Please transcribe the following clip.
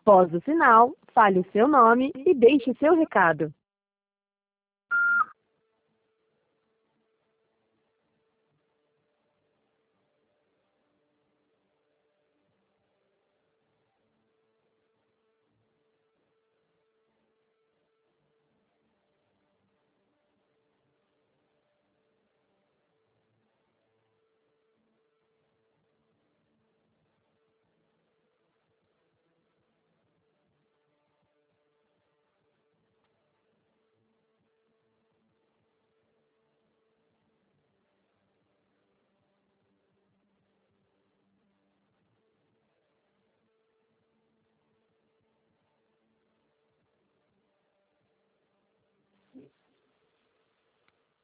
Após o sinal, fale o seu nome e deixe seu recado.